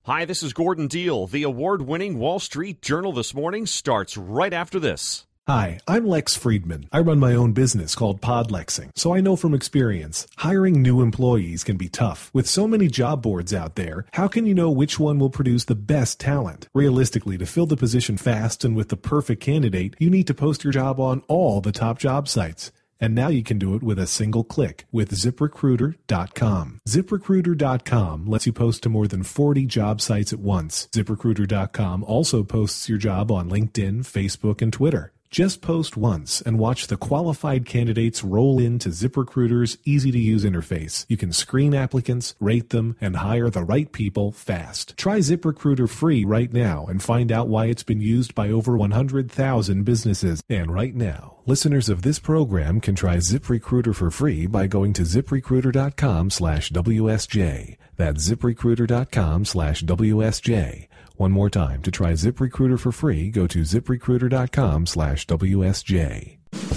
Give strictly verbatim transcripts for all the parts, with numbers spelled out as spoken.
Hi, this is Gordon Deal. The award-winning Wall Street Journal This Morning starts right after this. Hi, I'm Lex Friedman. I run my own business called Podlexing, so I know from experience, hiring new employees can be tough. With so many job boards out there, how can you know which one will produce the best talent? Realistically, to fill the position fast and with the perfect candidate, you need to post your job on all the top job sites. And now you can do it with a single click with zip recruiter dot com. zip recruiter dot com lets you post to more than forty job sites at once. zip recruiter dot com also posts your job on LinkedIn, Facebook, and Twitter. Just post once and watch the qualified candidates roll into ZipRecruiter's easy-to-use interface. You can screen applicants, rate them, and hire the right people fast. Try ZipRecruiter free right now and find out why it's been used by over one hundred thousand businesses. And right now, listeners of this program can try ZipRecruiter for free by going to zip recruiter dot com slash W S J. That's zip recruiter dot com slash W S J. One more time, to try ZipRecruiter for free, go to zip recruiter dot com slash W S J.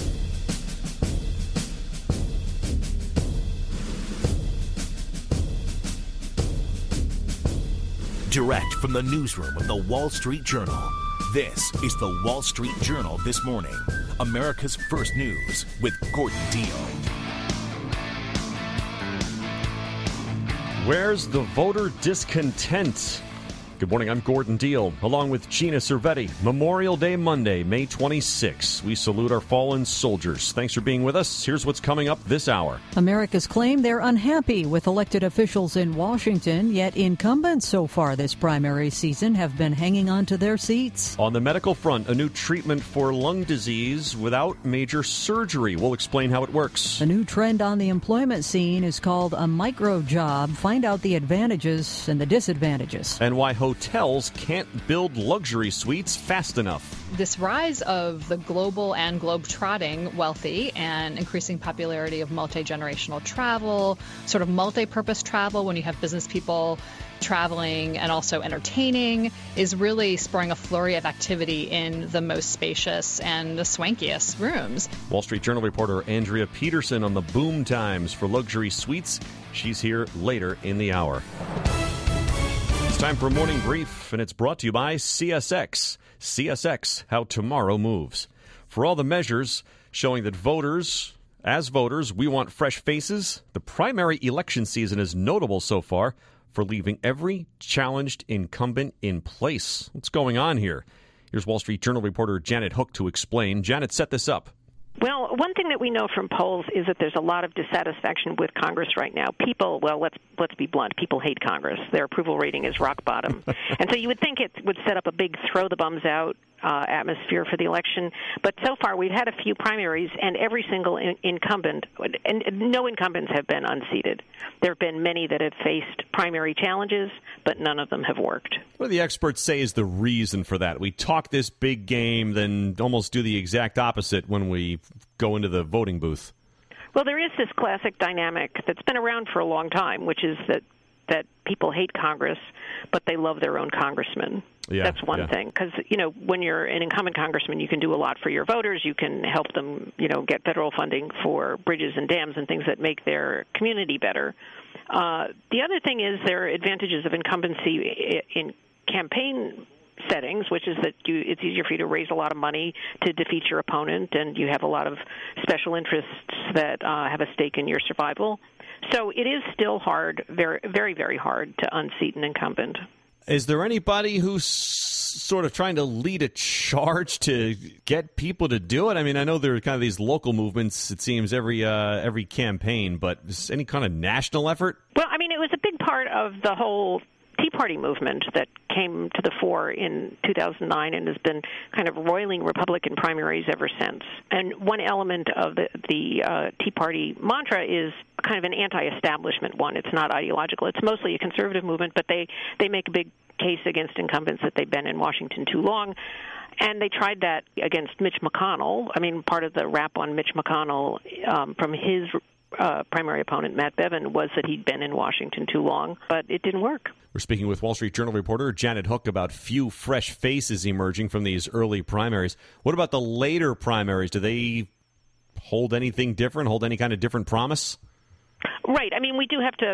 Direct from the newsroom of the Wall Street Journal, this is the Wall Street Journal This Morning, America's first news with Gordon Deal. Where's the voter discontent? Good morning, I'm Gordon Deal, along with Gina Cervetti. Memorial Day Monday, May twenty-sixth. We salute our fallen soldiers. Thanks for being with us. Here's what's coming up this hour. America's claim they're unhappy with elected officials in Washington, yet incumbents so far this primary season have been hanging on to their seats. On the medical front, a new treatment for lung disease without major surgery. We'll explain how it works. A new trend on the employment scene is called a micro job. Find out the advantages and the disadvantages. And why hotels can't build luxury suites fast enough. This rise of the global and globe-trotting wealthy and increasing popularity of multi-generational travel, sort of multi-purpose travel when you have business people traveling and also entertaining, is really spurring a flurry of activity in the most spacious and the swankiest rooms. Wall Street Journal reporter Andrea Peterson on the boom times for luxury suites. She's here later in the hour. It's time for a morning brief, and it's brought to you by C S X. C S X, how tomorrow moves. For all the measures showing that voters, as voters, we want fresh faces, the primary election season is notable so far for leaving every challenged incumbent in place. What's going on here? Here's Wall Street Journal reporter Janet Hook to explain. Janet, set this up. Well, one thing that we know from polls is that there's a lot of dissatisfaction with Congress right now. People, well, let's let's be blunt, people hate Congress. Their approval rating is rock bottom. And so you would think it would set up a big throw the bums out uh, atmosphere for the election. But so far we've had a few primaries, and every single in- incumbent, and no incumbents have been unseated. There have been many that have faced primary challenges, but none of them have worked. What do the experts say is the reason for that? We talk this big game, then almost do the exact opposite when we go into the voting booth. Well, there is this classic dynamic that's been around for a long time, which is that, that people hate Congress, but they love their own congressman. Yeah, That's one yeah. thing, because, you know, when you're an incumbent congressman, you can do a lot for your voters. You can help them, you know, get federal funding for bridges and dams and things that make their community better. Uh, the other thing is there are advantages of incumbency in campaign settings, which is that you, it's easier for you to raise a lot of money to defeat your opponent, and you have a lot of special interests that uh, have a stake in your survival. So it is still hard, very, very, very hard to unseat an incumbent. Is there anybody who's sort of trying to lead a charge to get people to do it? I mean, I know there are kind of these local movements, it seems, every uh, every campaign, but is any kind of national effort? Well, I mean, it was a big part of the whole Tea Party movement that came to the fore in two thousand nine and has been kind of roiling Republican primaries ever since. And one element of the, the uh, Tea Party mantra is kind of an anti-establishment one. It's not ideological. It's mostly a conservative movement, but they, they make a big case against incumbents that they've been in Washington too long. And they tried that against Mitch McConnell. I mean, part of the rap on Mitch McConnell um, from his Uh, primary opponent, Matt Bevin, was that he'd been in Washington too long, but it didn't work. We're speaking with Wall Street Journal reporter Janet Hook about few fresh faces emerging from these early primaries. What about the later primaries? Do they hold anything different, hold any kind of different promise? Right. I mean, we do have to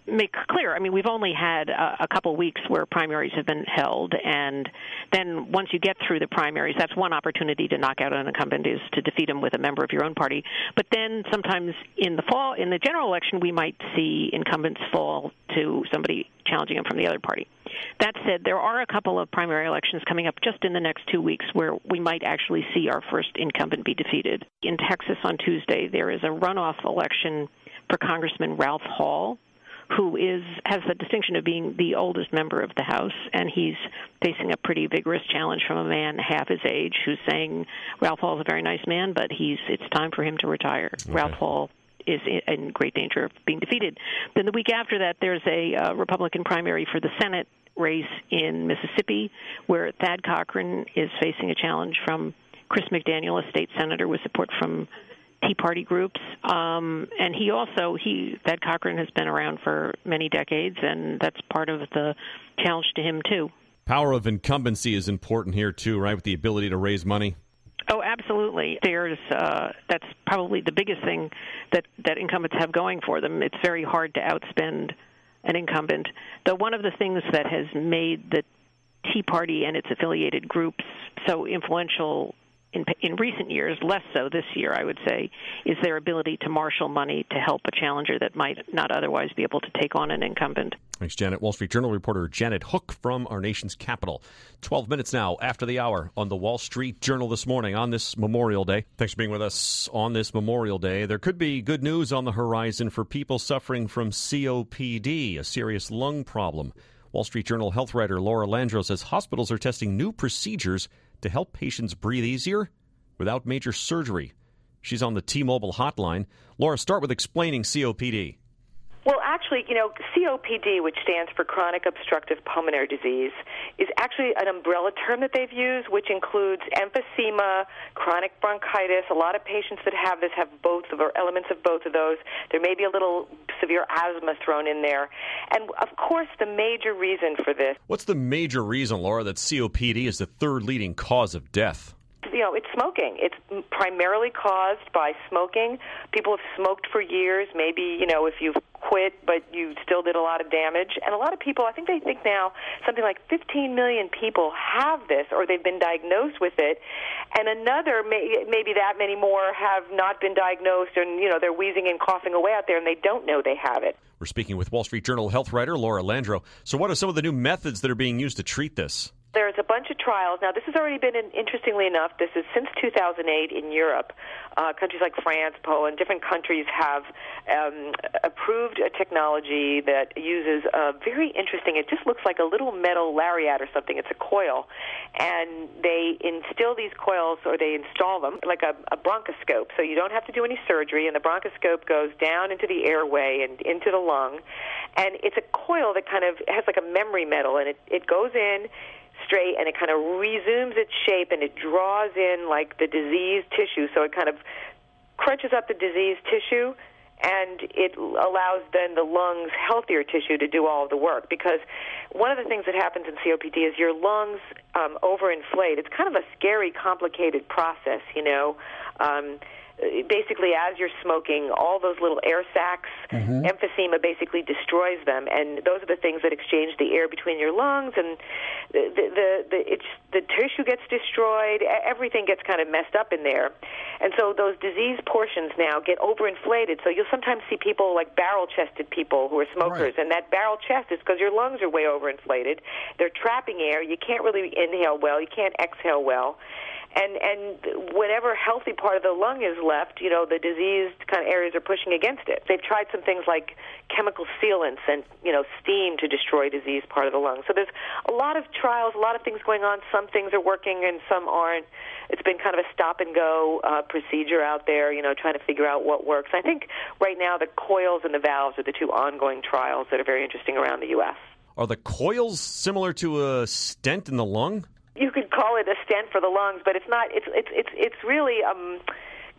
make clear, I mean, we've only had a, a couple weeks where primaries have been held, and then once you get through the primaries, that's one opportunity to knock out an incumbent is to defeat him with a member of your own party. But then sometimes in the fall, in the general election, we might see incumbents fall to somebody challenging him from the other party. That said, there are a couple of primary elections coming up just in the next two weeks where we might actually see our first incumbent be defeated. In Texas on Tuesday, there is a runoff election for Congressman Ralph Hall, who is has the distinction of being the oldest member of the House, and he's facing a pretty vigorous challenge from a man half his age who's saying Ralph Hall is a very nice man, but he's it's time for him to retire. Okay. Ralph Hall is in great danger of being defeated. Then the week after that, there's a uh, Republican primary for the Senate race in Mississippi, where Thad Cochran is facing a challenge from Chris McDaniel, a state senator with support from Tea Party groups. Um, and he also, he Thad Cochran has been around for many decades, and that's part of the challenge to him, too. Power of incumbency is important here, too, right, with the ability to raise money? Oh, absolutely. There's uh, that's probably the biggest thing that, that incumbents have going for them. It's very hard to outspend an incumbent. Though one of the things that has made the Tea Party and its affiliated groups so influential in, in recent years, less so this year, I would say, is their ability to marshal money to help a challenger that might not otherwise be able to take on an incumbent. Thanks, Janet. Wall Street Journal reporter Janet Hook from our nation's capital. twelve minutes now after the hour on the Wall Street Journal this morning on this Memorial Day. Thanks for being with us on this Memorial Day. There could be good news on the horizon for people suffering from C O P D, a serious lung problem. Wall Street Journal health writer Laura Landro says hospitals are testing new procedures to help patients breathe easier without major surgery. She's on the T-Mobile hotline. Laura, start with explaining C O P D. Well, actually, you know, C O P D, which stands for chronic obstructive pulmonary disease, is actually an umbrella term that they've used, which includes emphysema, chronic bronchitis. A lot of patients that have this have both of, or elements of both of those. There may be a little severe asthma thrown in there. And, of course, the major reason for this. What's the major reason, Laura, that C O P D is the third leading cause of death? You know, it's smoking. It's primarily caused by smoking. People have smoked for years. Maybe, you know, if you've quit, but you still did a lot of damage. And a lot of people, I think they think now something like fifteen million people have this, or they've been diagnosed with it. And another, may, maybe that many more have not been diagnosed, and, you know, they're wheezing and coughing away out there, and they don't know they have it. We're speaking with Wall Street Journal health writer Laura Landro. So what are some of the new methods that are being used to treat this? There's a bunch of trials. Now, this has already been, in, interestingly enough, this is since two thousand eight in Europe. Uh, countries like France, Poland, different countries have um, approved a technology that uses a very interesting, it just looks like a little metal lariat or something. It's a coil. And they instill these coils, or they install them, like a, a bronchoscope. So you don't have to do any surgery, and the bronchoscope goes down into the airway and into the lung. And it's a coil that kind of has like a memory metal, and it, it goes in straight, and it kind of resumes its shape, and it draws in like the diseased tissue, so it kind of crunches up the diseased tissue, and it allows then the lungs' healthier tissue to do all of the work. Because one of the things that happens in C O P D is your lungs um, overinflate. It's kind of a scary, complicated process, you know. Um, Basically, as you're smoking, all those little air sacs, mm-hmm. emphysema basically destroys them, and those are the things that exchange the air between your lungs, and the the the, the, it's, the tissue gets destroyed. Everything gets kind of messed up in there, and so those diseased portions now get overinflated. So you'll sometimes see people like barrel-chested people who are smokers, right. And that barrel chest is because your lungs are way overinflated. They're trapping air. You can't really inhale well. You can't exhale well. And and whatever healthy part of the lung is left, you know, the diseased kind of areas are pushing against it. They've tried some things like chemical sealants and, you know, steam to destroy diseased part of the lung. So there's a lot of trials, a lot of things going on. Some things are working and some aren't. It's been kind of a stop-and-go uh, procedure out there, you know, trying to figure out what works. I think right now the coils and the valves are the two ongoing trials that are very interesting around the U S. Are the coils similar to a stent in the lung? You could call it a stent for the lungs, but it's not. It's it's it's it's really um,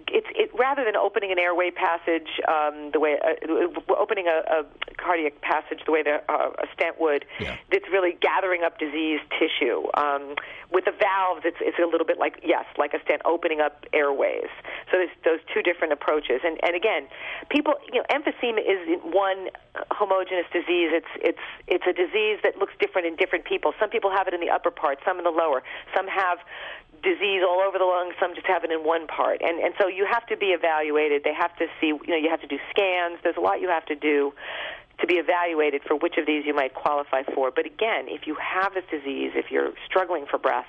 it's it rather than opening an airway passage um, the way uh, opening a, a cardiac passage the way the, uh, a stent would. Yeah. It's really gathering up diseased tissue. Um, with the valves, it's it's a little bit like yes, like a stent opening up airways. So there's those two different approaches. And and again, people, you know, emphysema is one homogeneous disease. It's it's it's a disease that looks different in different people. Some people have it in the upper part, some in the lower. Some have disease all over the lungs, some just have it in one part. And and so you have to be evaluated. They have to see, you know, you have to do scans. There's a lot you have to do to be evaluated for which of these you might qualify for. But again, if you have this disease, if you're struggling for breath,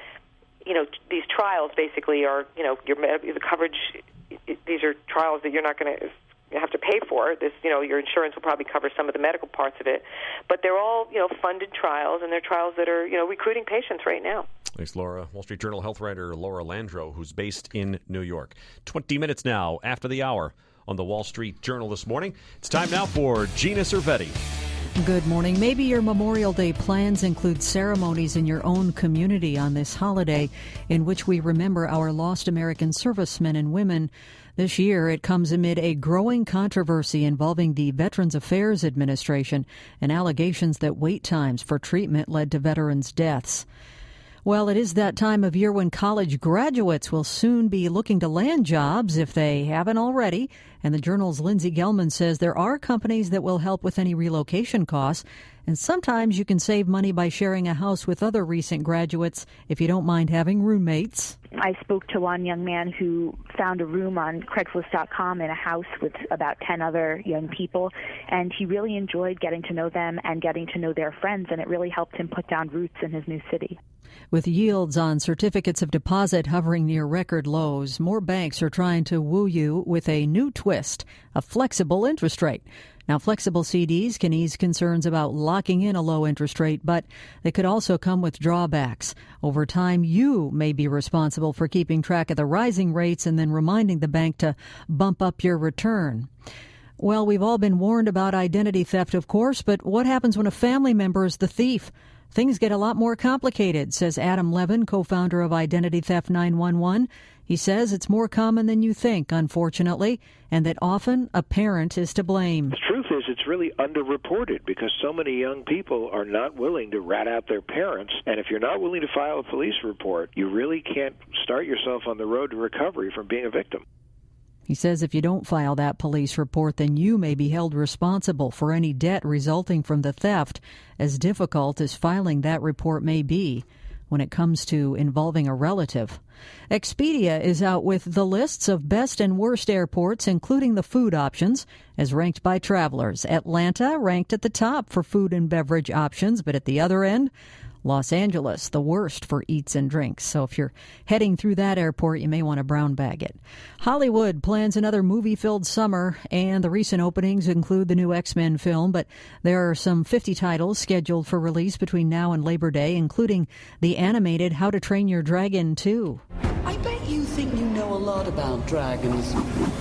you know, these trials basically are, you know, your the coverage, these are trials that you're not going to have to pay for. This, you know, your insurance will probably cover some of the medical parts of it. But they're all, you know, funded trials, and they're trials that are, you know, recruiting patients right now. Thanks, Laura. Wall Street Journal health writer Laura Landro, who's based in New York. twenty minutes now after the hour on the Wall Street Journal this morning. It's time now for Gina Cervetti. Good morning. Maybe your Memorial Day plans include ceremonies in your own community on this holiday in which we remember our lost American servicemen and women. This year, it comes amid a growing controversy involving the Veterans Affairs Administration and allegations that wait times for treatment led to veterans' deaths. Well, it is that time of year when college graduates will soon be looking to land jobs if they haven't already. And the Journal's Lindsay Gelman says there are companies that will help with any relocation costs. And sometimes you can save money by sharing a house with other recent graduates if you don't mind having roommates. I spoke to one young man who found a room on Craigslist dot com in a house with about ten other young people, and he really enjoyed getting to know them and getting to know their friends, and it really helped him put down roots in his new city. With yields on certificates of deposit hovering near record lows, more banks are trying to woo you with a new twist, a flexible interest rate. Now, flexible C Ds can ease concerns about locking in a low interest rate, but they could also come with drawbacks. Over time, you may be responsible for keeping track of the rising rates and then reminding the bank to bump up your return. Well, we've all been warned about identity theft, of course, but what happens when a family member is the thief? Things get a lot more complicated, says Adam Levin, co-founder of Identity Theft nine one one. He says it's more common than you think, unfortunately, and that often a parent is to blame. The truth is it's really underreported because so many young people are not willing to rat out their parents. And if you're not willing to file a police report, you really can't start yourself on the road to recovery from being a victim. He says if you don't file that police report, then you may be held responsible for any debt resulting from the theft, as difficult as filing that report may be when it comes to involving a relative. Expedia is out with the lists of best and worst airports, including the food options, as ranked by travelers. Atlanta ranked at the top for food and beverage options, but at the other end, Los Angeles, the worst for eats and drinks. So if you're heading through that airport, you may want to brown bag it. Hollywood plans another movie-filled summer, and the recent openings include the new X-Men film, but there are some fifty titles scheduled for release between now and Labor Day, including the animated How to Train Your Dragon two. I bet you think you know a lot about dragons.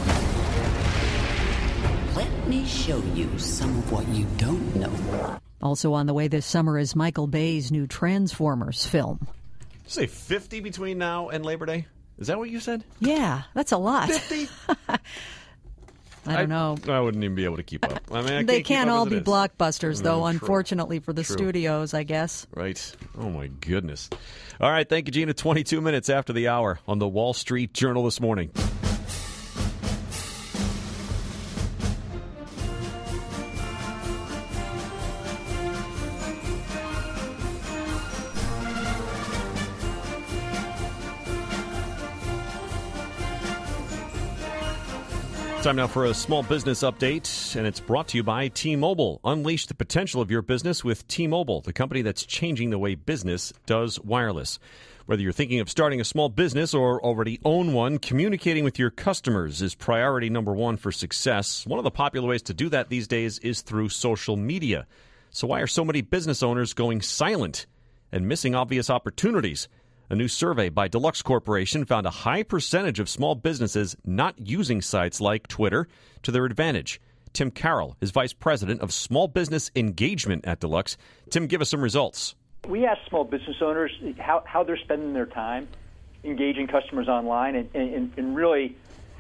Let me show you some of what you don't know. Also on the way this summer is Michael Bay's new Transformers film. Did you say fifty between now and Labor Day? Is that what you said? Yeah, that's a lot. fifty? I don't I, know. I wouldn't even be able to keep up. I mean, I they can't, can't all be is. blockbusters, though, mm, unfortunately, for the true. studios, I guess. Right. Oh, my goodness. All right. Thank you, Gina. twenty-two minutes after the hour on the Wall Street Journal this morning. Time now for a small business update, and it's brought to you by T-Mobile. Unleash the potential of your business with T-Mobile, the company that's changing the way business does wireless. Whether you're thinking of starting a small business or already own one, communicating with your customers is priority number one for success. One of the popular ways to do that these days is through social media. So why are so many business owners going silent and missing obvious opportunities? A new survey by Deluxe Corporation found a high percentage of small businesses not using sites like Twitter to their advantage. Tim Carroll is Vice President of Small Business Engagement at Deluxe. Tim, give us some results. We asked small business owners how, how they're spending their time engaging customers online, and, and, and really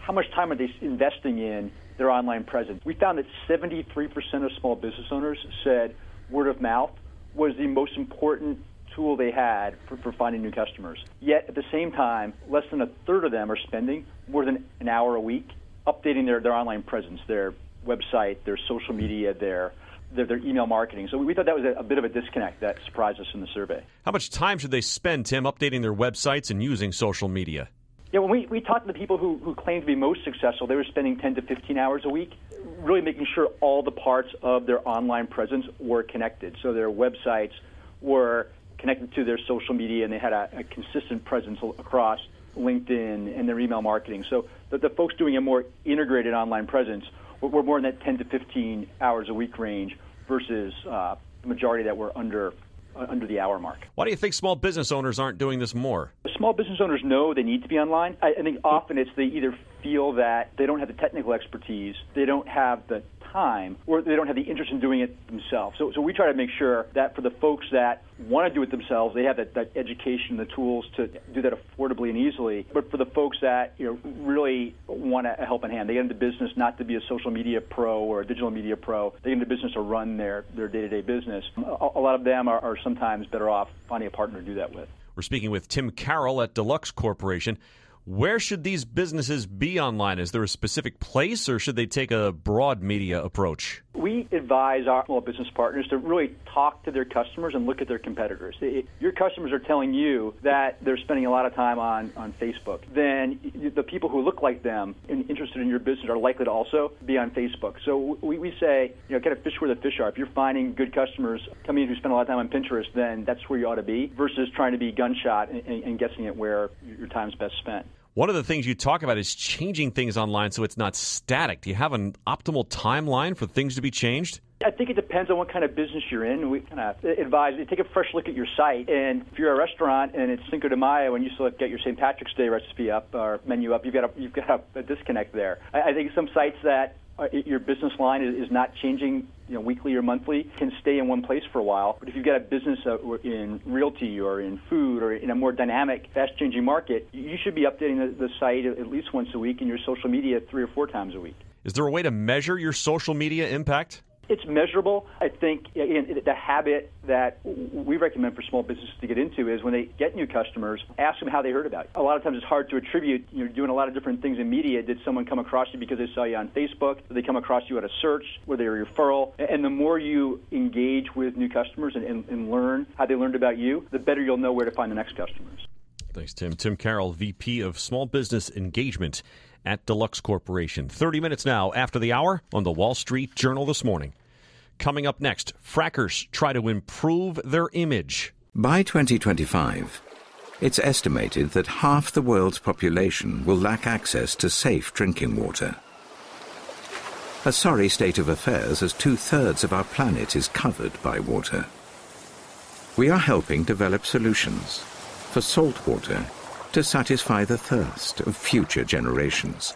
how much time are they investing in their online presence? We found that seventy-three percent of small business owners said word of mouth was the most important tool they had for, for finding new customers. Yet, at the same time, less than a third of them are spending more than an hour a week updating their, their online presence, their website, their social media, their Their, their email marketing. So we thought that was a, a bit of a disconnect that surprised us in the survey. How much time should they spend, Tim, updating their websites and using social media? Yeah, when we, we talked to the people who, who claimed to be most successful, they were spending ten to fifteen hours a week, really making sure all the parts of their online presence were connected. So their websites were connected to their social media, and they had a, a consistent presence across LinkedIn and their email marketing. So the, the folks doing a more integrated online presence were more in that ten to fifteen hours a week range versus uh, the majority that were under uh, under the hour mark. Why do you think small business owners aren't doing this more? Small business owners know they need to be online. I, I think often it's they either feel that they don't have the technical expertise, they don't have the time, or they don't have the interest in doing it themselves. So, so we try to make sure that for the folks that want to do it themselves, they have that, that education, the tools to do that affordably and easily. But for the folks that you know really want a helping hand, they get into business not to be a social media pro or a digital media pro. They get into business to run their, their day-to-day business. A, a lot of them are, are sometimes better off finding a partner to do that with. We're speaking with Tim Carroll at Deluxe Corporation. Where should these businesses be online? Is there a specific place, or should they take a broad media approach? We advise our small business partners to really talk to their customers and look at their competitors. If your customers are telling you that they're spending a lot of time on, on Facebook, then the people who look like them and interested in your business are likely to also be on Facebook. So we, we say, you know, kind of fish where the fish are. If you're finding good customers coming in who spend a lot of time on Pinterest, then that's where you ought to be, versus trying to be gunshot and, and guessing at where your time's best spent. One of the things you talk about is changing things online so it's not static. Do you have an optimal timeline for things to be changed? I think it depends on what kind of business you're in. We kind of advise you take a fresh look at your site, and if you're a restaurant and it's Cinco de Mayo and you still get your Saint Patrick's Day recipe up or menu up, you've got a, you've got a, a disconnect there. I, I think some sites that uh, your business line is, is not changing, you know, weekly or monthly, can stay in one place for a while. But if you've got a business uh, in realty or in food or in a more dynamic, fast-changing market, you should be updating the, the site at least once a week and your social media three or four times a week. Is there a way to measure your social media impact? It's measurable. I think again, the habit that we recommend for small businesses to get into is when they get new customers, ask them how they heard about you. A lot of times it's hard to attribute. You're doing a lot of different things in media. Did someone come across you because they saw you on Facebook? Did they come across you at a search? Were they a referral? And the more you engage with new customers and, and, and learn how they learned about you, the better you'll know where to find the next customers. Thanks, Tim. Tim Carroll, V P of Small Business Engagement at Deluxe Corporation. thirty minutes now after the hour on the Wall Street Journal this morning. Coming up next, frackers try to improve their image. By twenty twenty-five, it's estimated that half the world's population will lack access to safe drinking water. A sorry state of affairs, as two-thirds of our planet is covered by water. We are helping develop solutions for salt water to satisfy the thirst of future generations.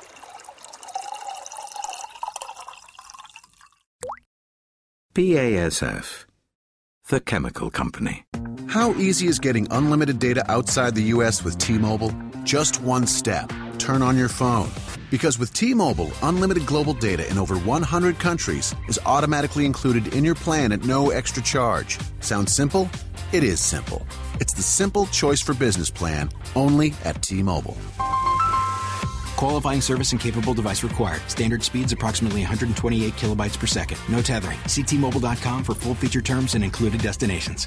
B A S F, the chemical company. How easy is getting unlimited data outside the U S with T-Mobile? Just one step. Turn on your phone. Because with T-Mobile, unlimited global data in over one hundred countries is automatically included in your plan at no extra charge. Sounds simple? It is simple. It's the simple choice for business plan, only at T-Mobile. Qualifying service and capable device required. Standard speeds approximately one hundred twenty-eight kilobytes per second. No tethering. See T Mobile dot com for full feature terms and included destinations.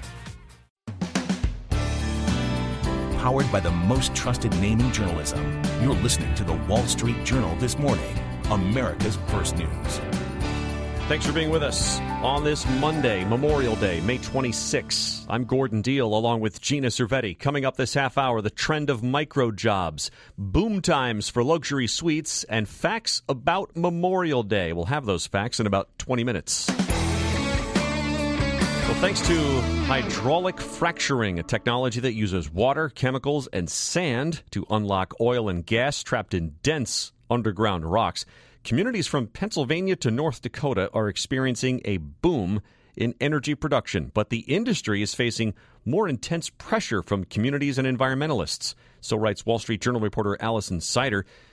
Powered by the most trusted name in journalism, you're listening to the Wall Street Journal this morning, America's First News. Thanks for being with us on this Monday, Memorial Day, May twenty-sixth. I'm Gordon Deal, along with Gina Cervetti. Coming up this half hour, the trend of micro jobs, boom times for luxury suites, and facts about Memorial Day. We'll have those facts in about twenty minutes. Well, thanks to hydraulic fracturing, a technology that uses water, chemicals, and sand to unlock oil and gas trapped in dense underground rocks, communities from Pennsylvania to North Dakota are experiencing a boom in energy production, but the industry is facing more intense pressure from communities and environmentalists. So writes Wall Street Journal reporter Allison Sider.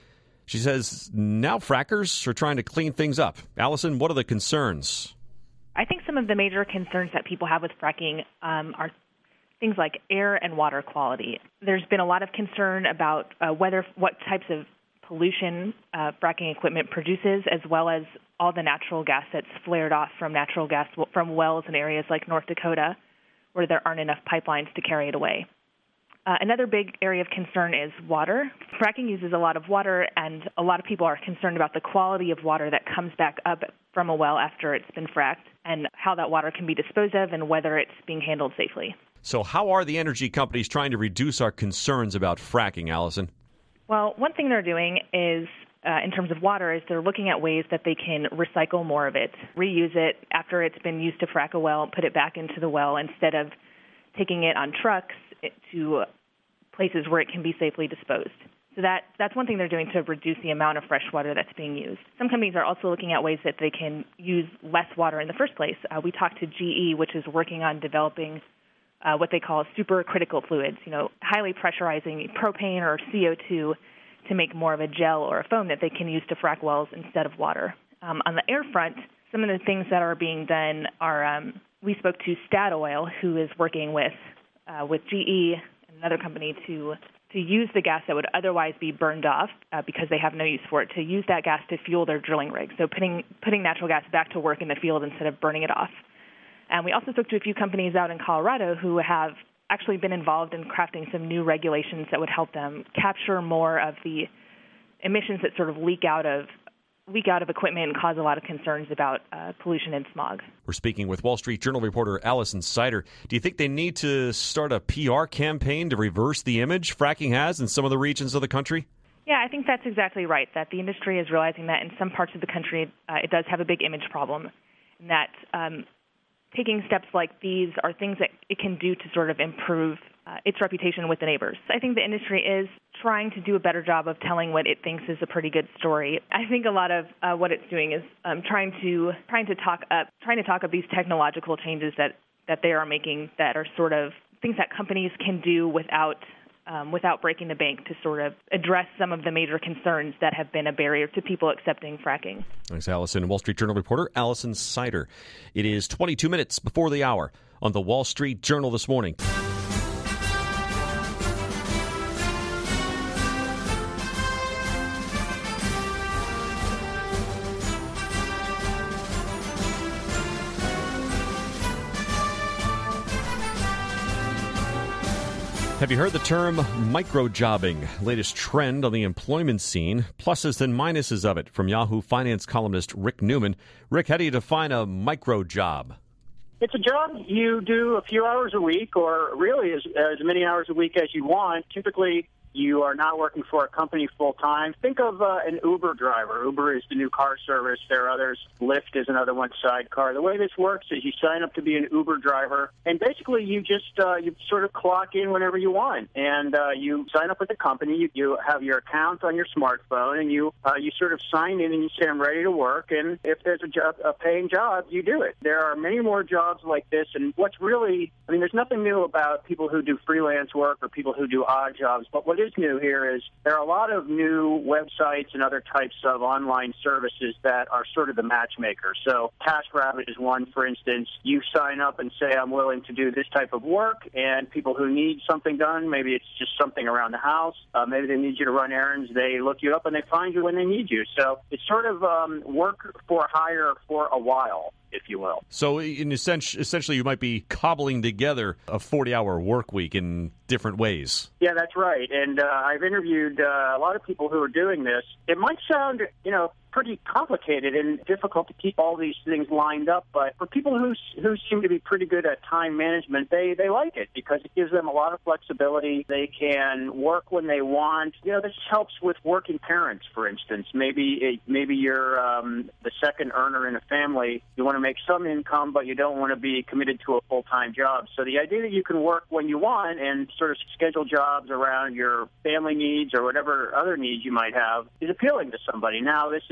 She says now frackers are trying to clean things up. Allison, what are the concerns? I think some of the major concerns that people have with fracking um, are things like air and water quality. There's been a lot of concern about uh, whether what types of pollution uh, fracking equipment produces, as well as all the natural gas that's flared off from natural gas from wells in areas like North Dakota, where there aren't enough pipelines to carry it away. Uh, another big area of concern is water. Fracking uses a lot of water, and a lot of people are concerned about the quality of water that comes back up from a well after it's been fracked, and how that water can be disposed of and whether it's being handled safely. So how are the energy companies trying to reduce our concerns about fracking, Allison? Well, one thing they're doing is, uh, in terms of water, is they're looking at ways that they can recycle more of it, reuse it after it's been used to frack a well, put it back into the well instead of taking it on trucks to places where it can be safely disposed. So that that's one thing they're doing to reduce the amount of fresh water that's being used. Some companies are also looking at ways that they can use less water in the first place. Uh, we talked to G E, which is working on developing uh, what they call supercritical fluids, you know, highly pressurizing propane or C O two to make more of a gel or a foam that they can use to frack wells instead of water. Um, on the air front, some of the things that are being done are, um, we spoke to Statoil, who is working with uh, with G E and another company to to use the gas that would otherwise be burned off uh, because they have no use for it, to use that gas to fuel their drilling rigs. So putting putting natural gas back to work in the field instead of burning it off. And we also spoke to a few companies out in Colorado who have actually been involved in crafting some new regulations that would help them capture more of the emissions that sort of leak out of leak out of equipment and cause a lot of concerns about uh, pollution and smog. We're speaking with Wall Street Journal reporter Allison Sider. Do you think they need to start a P R campaign to reverse the image fracking has in some of the regions of the country? Yeah, I think that's exactly right, that the industry is realizing that in some parts of the country uh, it does have a big image problem, and that um, taking steps like these are things that it can do to sort of improve uh, its reputation with the neighbors. I think the industry is trying to do a better job of telling what it thinks is a pretty good story. I think a lot of uh, what it's doing is um, trying to trying to talk up trying to talk up these technological changes that, that they are making that are sort of things that companies can do without um, without breaking the bank, to sort of address some of the major concerns that have been a barrier to people accepting fracking. Thanks, Allison. Wall Street Journal reporter Allison Sider. It is twenty-two minutes before the hour on the Wall Street Journal this morning. Have you heard the term microjobbing? Latest trend on the employment scene. Pluses and minuses of it from Yahoo Finance columnist Rick Newman. Rick, how do you define a microjob? It's a job you do a few hours a week, or really as, as many hours a week as you want. Typically, you are not working for a company full-time. Think of uh, an Uber driver. Uber is the new car service. There are others. Lyft is another one, sidecar. The way this works is you sign up to be an Uber driver, and basically you just uh, you sort of clock in whenever you want. And uh, you sign up with the company. You, you have your account on your smartphone, and you uh, you sort of sign in and you say, I'm ready to work. And if there's a, job, a paying job, you do it. There are many more jobs like this, and what's really, I mean, there's nothing new about people who do freelance work or people who do odd jobs, but what is new here is there are a lot of new websites and other types of online services that are sort of the matchmaker. So TaskRabbit is one, for instance. You sign up and say, I'm willing to do this type of work, and people who need something done, maybe it's just something around the house, uh, maybe they need you to run errands, they look you up and they find you when they need you. So it's sort of um, work for hire for a while, if you will. So in essentially, essentially you might be cobbling together a forty-hour work week in different ways. Yeah, that's right. And uh, I've interviewed uh, a lot of people who are doing this. It might sound, you know, pretty complicated and difficult to keep all these things lined up, but for people who who seem to be pretty good at time management, they, they like it because it gives them a lot of flexibility. They can work when they want. You know, this helps with working parents, for instance. Maybe it, maybe you're um, the second earner in a family. You want to make some income, but you don't want to be committed to a full-time job. So the idea that you can work when you want and sort of schedule jobs around your family needs or whatever other needs you might have is appealing to somebody. Now, this is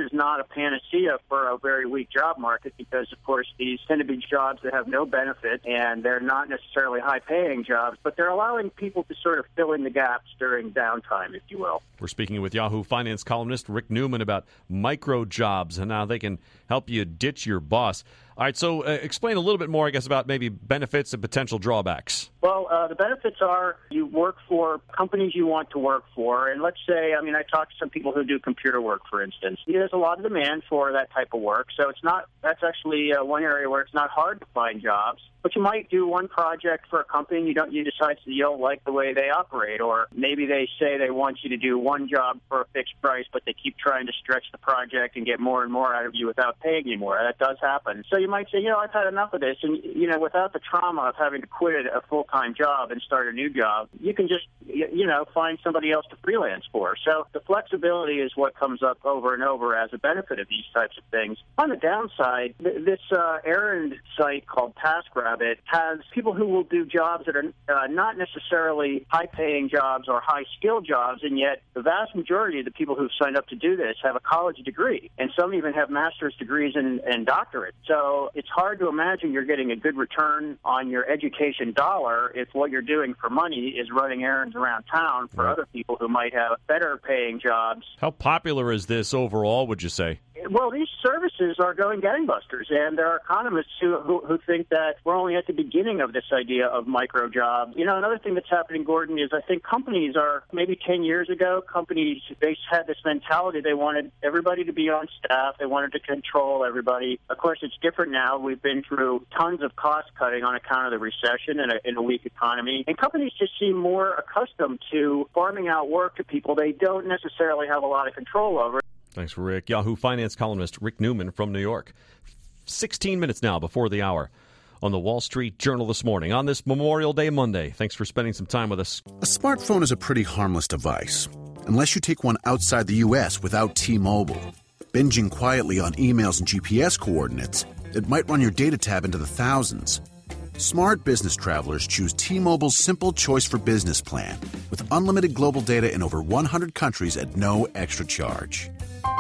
is not a panacea for a very weak job market because, of course, these tend to be jobs that have no benefit and they're not necessarily high-paying jobs, but they're allowing people to sort of fill in the gaps during downtime, if you will. We're speaking with Yahoo Finance columnist Rick Newman about micro jobs and how they can help you ditch your boss. All right, so uh, explain a little bit more, I guess, about maybe benefits and potential drawbacks. Well, uh, the benefits are you work for companies you want to work for. And let's say, I mean, I talked to some people who do computer work, for instance. There's a lot of demand for that type of work. So it's not, that's actually uh, one area where it's not hard to find jobs. But you might do one project for a company and you don't, you decide that you don't like the way they operate. Or maybe they say they want you to do one job for a fixed price, but they keep trying to stretch the project and get more and more out of you without paying you more. That does happen. So you might say, you know, I've had enough of this. And, you know, without the trauma of having to quit a full-time job and start a new job, you can just, you know, find somebody else to freelance for. So the flexibility is what comes up over and over as a benefit of these types of things. On the downside, th- this uh, errand site called TaskRabbit has people who will do jobs that are uh, not necessarily high-paying jobs or high-skilled jobs, and yet the vast majority of the people who've signed up to do this have a college degree, and some even have master's degrees and, and doctorates. So it's hard to imagine you're getting a good return on your education dollar if what you're doing for money is running errands around town for right. other people who might have better-paying jobs. How popular is this overall, would you say? Well, these services are going gangbusters, and there are economists who, who who think that we're only at the beginning of this idea of micro jobs. You know, another thing that's happening, Gordon, is I think companies are, maybe ten years ago, companies, they had this mentality. They wanted everybody to be on staff. They wanted to control everybody. Of course, it's different now. We've been through tons of cost cutting on account of the recession and a, in a weak economy, and companies just seem more accustomed to farming out work to people they don't necessarily have a lot of control over. Thanks, Rick. Yahoo Finance columnist Rick Newman from New York. sixteen minutes now before the hour on the Wall Street Journal this morning on this Memorial Day Monday. Thanks for spending some time with us. A smartphone is a pretty harmless device, unless you take one outside the U S without T-Mobile. Binging quietly on emails and G P S coordinates, it might run your data tab into the thousands. Smart business travelers choose T-Mobile's Simple Choice for Business plan with unlimited global data in over one hundred countries at no extra charge.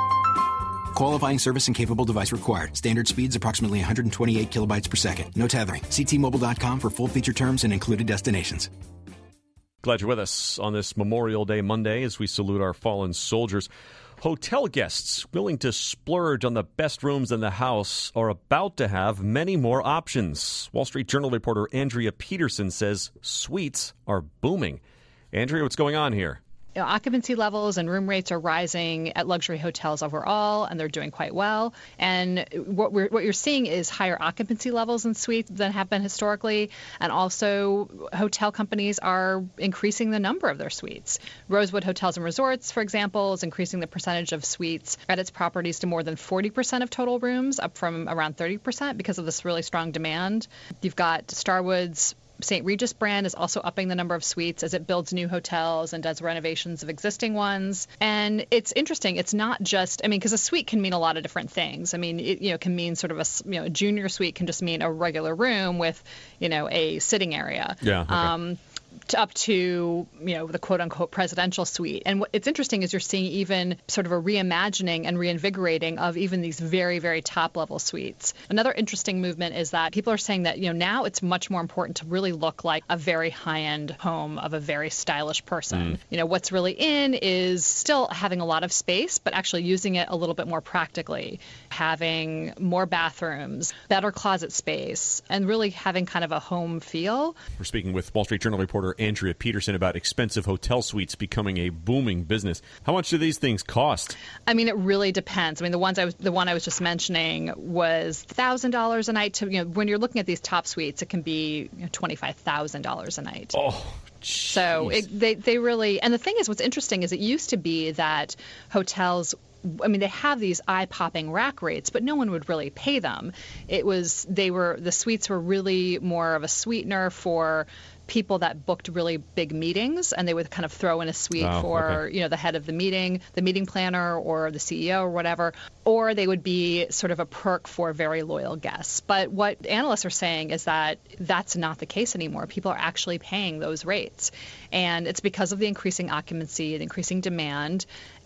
Qualifying service and capable device required. Standard speeds approximately one hundred twenty-eight kilobytes per second. No tethering. See T Mobile dot com for full feature terms and included destinations. Glad you're with us on this Memorial Day Monday as we salute our fallen soldiers. Hotel guests willing to splurge on the best rooms in the house are about to have many more options. Wall Street Journal reporter Andrea Peterson says suites are booming. Andrea, what's going on here? You know, occupancy levels and room rates are rising at luxury hotels overall, and they're doing quite well. And what we're what you're seeing is higher occupancy levels in suites than have been historically, and also hotel companies are increasing the number of their suites. Rosewood Hotels and Resorts, for example, is increasing the percentage of suites at its properties to more than forty percent of total rooms, up from around thirty percent because of this really strong demand. You've got Starwood's Saint Regis brand is also upping the number of suites as it builds new hotels and does renovations of existing ones. And it's interesting. It's not just, I mean, because a suite can mean a lot of different things. I mean, it, you know, can mean sort of a, you know, a junior suite can just mean a regular room with, you know, a sitting area. Yeah. Okay. Um, up to, you know, the quote-unquote presidential suite. And what's interesting is you're seeing even sort of a reimagining and reinvigorating of even these very, very top-level suites. Another interesting movement is that people are saying that, you know, now it's much more important to really look like a very high-end home of a very stylish person. Mm. You know, what's really in is still having a lot of space, but actually using it a little bit more practically, having more bathrooms, better closet space, and really having kind of a home feel. We're speaking with Wall Street Journal reporter Andrea Peterson about expensive hotel suites becoming a booming business. How much do these things cost? I mean, it really depends. I mean, the ones I was, the one I was just mentioning was one thousand dollars a night. To, you know, when you're looking at these top suites, it can be you know, twenty-five thousand dollars a night. Oh, geez. So it, they they really. And the thing is, what's interesting is it used to be that hotels, I mean, they have these eye-popping rack rates, but no one would really pay them. It was they were the suites were really more of a sweetener for people that booked really big meetings, and they would kind of throw in a suite oh, for, okay. you know, the head of the meeting, the meeting planner, or the C E O or whatever, or they would be sort of a perk for very loyal guests. But what analysts are saying is that that's not the case anymore. People are actually paying those rates, and it's because of the increasing occupancy, the increasing demand,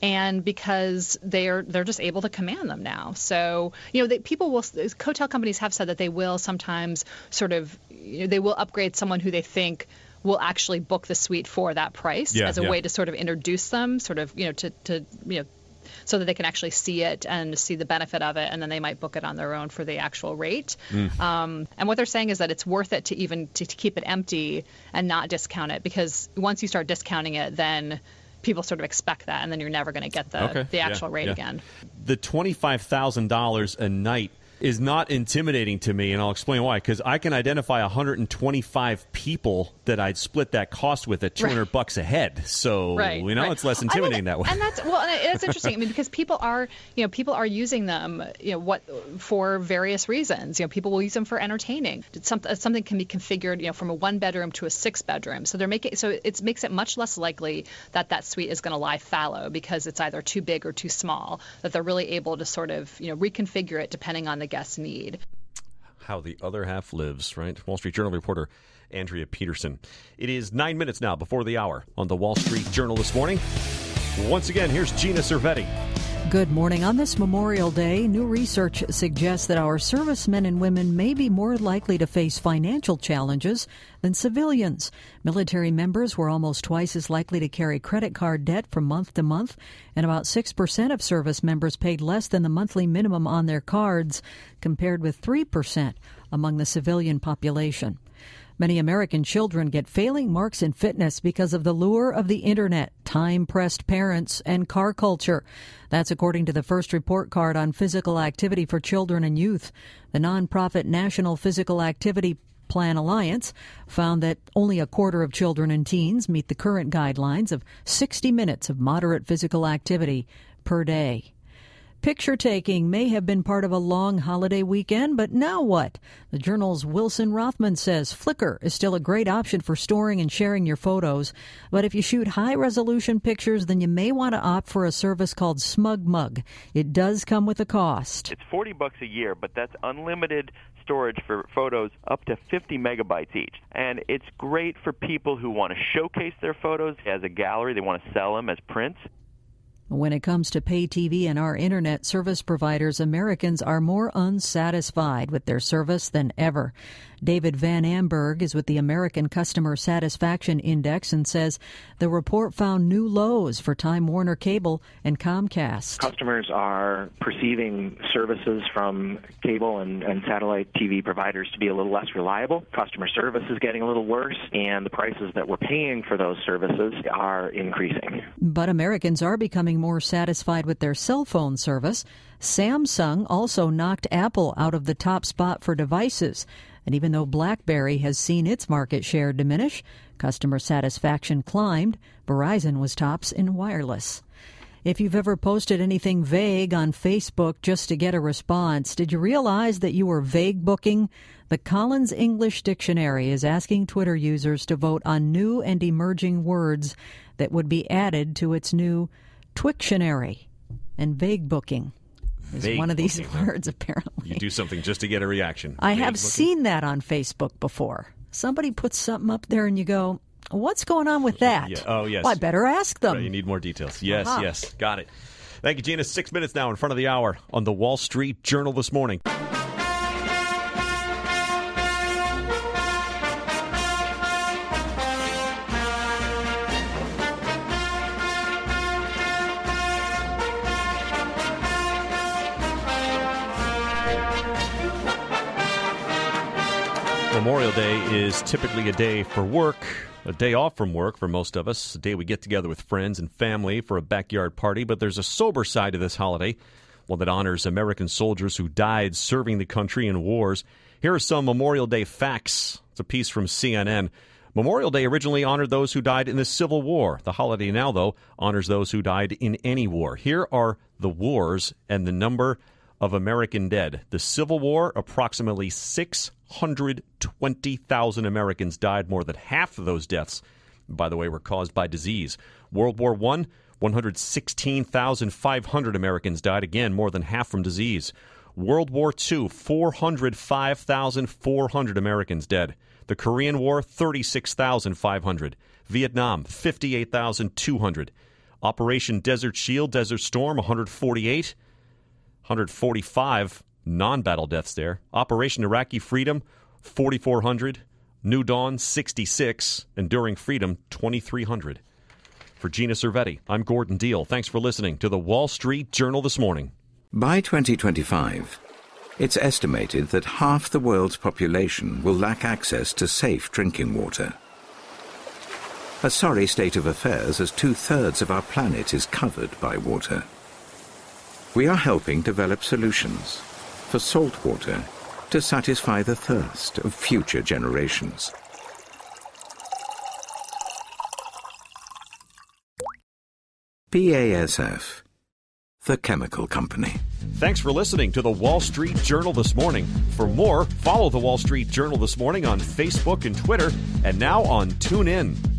and because they're they're just able to command them now. So, you know, they, people will, hotel companies have said that they will sometimes sort of, you know, they will upgrade someone who they think will actually book the suite for that price yeah, as a yeah. way to sort of introduce them, sort of, you know, to, to you know, so that they can actually see it and see the benefit of it, and then they might book it on their own for the actual rate. Mm. Um, and what they're saying is that it's worth it to even to, to keep it empty and not discount it, because once you start discounting it, then people sort of expect that, and then you're never going to get the, okay. the actual yeah, rate yeah. again. The twenty-five thousand dollars a night is not intimidating to me, and I'll explain why. Because I can identify one hundred twenty-five people that I'd split that cost with at two hundred right. bucks a head. So right, you know, right. it's less intimidating I mean, that way. And that's well, and it's interesting. I mean, because people are, you know, people are using them, you know, what for various reasons. You know, people will use them for entertaining. Something something can be configured, you know, from a one bedroom to a six bedroom. So they're making so it makes it much less likely that that suite is going to lie fallow because it's either too big or too small. That they're really able to sort of, you know, reconfigure it depending on the guest's need. How the other half lives, right? Wall Street Journal reporter Andrea Peterson. It is nine minutes now before the hour on the Wall Street Journal this morning. Once again, here's Gina Cervetti. Good morning. On this Memorial Day, new research suggests that our servicemen and women may be more likely to face financial challenges than civilians. Military members were almost twice as likely to carry credit card debt from month to month, and about six percent of service members paid less than the monthly minimum on their cards, compared with three percent among the civilian population. Many American children get failing marks in fitness because of the lure of the Internet, time-pressed parents, and car culture. That's according to the first report card on physical activity for children and youth. The nonprofit National Physical Activity Plan Alliance found that only a quarter of children and teens meet the current guidelines of sixty minutes of moderate physical activity per day. Picture taking may have been part of a long holiday weekend, but now what? The Journal's Wilson Rothman says Flickr is still a great option for storing and sharing your photos, but if you shoot high-resolution pictures, then you may want to opt for a service called SmugMug. It does come with a cost. It's forty bucks a year, but that's unlimited storage for photos up to fifty megabytes each. And it's great for people who want to showcase their photos as a gallery. They want to sell them as prints. When it comes to pay T V and our Internet service providers, Americans are more unsatisfied with their service than ever. David Van Amberg is with the American Customer Satisfaction Index and says the report found new lows for Time Warner Cable and Comcast. Customers are perceiving services from cable and, and satellite T V providers to be a little less reliable. Customer service is getting a little worse, and the prices that we're paying for those services are increasing. But Americans are becoming more satisfied with their cell phone service. Samsung also knocked Apple out of the top spot for devices. And even though BlackBerry has seen its market share diminish, customer satisfaction climbed. Verizon was tops in wireless. If you've ever posted anything vague on Facebook just to get a response, did you realize that you were vague booking? The Collins English Dictionary is asking Twitter users to vote on new and emerging words that would be added to its new Twictionary. And vague booking is Vague one of these booking, words, apparently. You do something just to get a reaction. I Vague have booking? seen that on Facebook before. Somebody puts something up there and you go, what's going on with that? Yeah. Oh, yes. Well, I better ask them. Right, you need more details. Yes, Uh-huh. yes. Got it. Thank you, Gina. Six minutes now in front of the hour on the Wall Street Journal this morning. Memorial Day is typically a day for work, a day off from work for most of us, a day we get together with friends and family for a backyard party. But there's a sober side to this holiday, one that honors American soldiers who died serving the country in wars. Here are some Memorial Day facts. It's a piece from C N N. Memorial Day originally honored those who died in the Civil War. The holiday now, though, honors those who died in any war. Here are the wars and the number of American dead. The Civil War, approximately six hundred twenty thousand Americans died. More than half of those deaths, by the way, were caused by disease. World War One, one hundred sixteen thousand five hundred Americans died. Again, more than half from disease. World War Two, four hundred five thousand four hundred Americans dead. The Korean War, thirty-six thousand five hundred. Vietnam, fifty-eight thousand two hundred. Operation Desert Shield, Desert Storm, one hundred forty-eight. one hundred forty-five non-battle deaths there. Operation Iraqi Freedom, forty-four hundred. New Dawn, sixty-six. Enduring Freedom, twenty-three hundred. For Gina Cervetti, I'm Gordon Deal. Thanks for listening to the Wall Street Journal this morning. By twenty twenty-five, it's estimated that half the world's population will lack access to safe drinking water. A sorry state of affairs as two-thirds of our planet is covered by water. We are helping develop solutions for salt water to satisfy the thirst of future generations. B A S F, the chemical company. Thanks for listening to the Wall Street Journal this morning. For more, follow the Wall Street Journal this morning on Facebook and Twitter, and now on TuneIn.